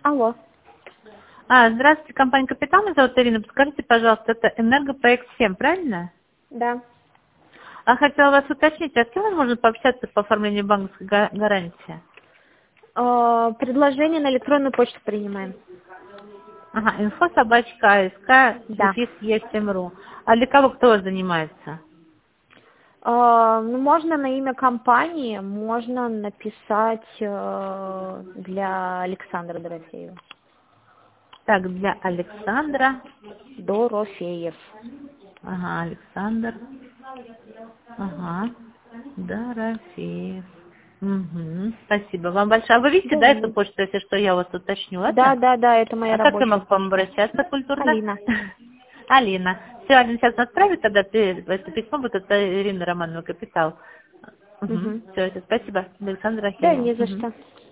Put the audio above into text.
Алло. Здравствуйте, компания «Капитал». Меня зовут Ирина. Подскажите, пожалуйста, это «Энергопроект 7», правильно? Да. Хотела вас уточнить, а с кем можно пообщаться по оформлению банковской гарантии? Предложение на электронную почту принимаем. Да. info@ask-есть.ру. А для кого, кто занимается? Ну, можно на имя компании, можно написать для Александра Дорофеева. Так, для Александра. Дорофеев. Александр. Дорофеев. Спасибо вам большое. А вы видите, Да, да, эту почту, если что, я вас уточню, ладно? да, это моя А как я рабочая могу к вам почта. обращаться культурно? Алина. Алина. Все, Алина сейчас отправит, тогда это письмо будет от Ирины Романовой «Капитал». Угу. Все, спасибо, Александра Да, Ахилова. не за что.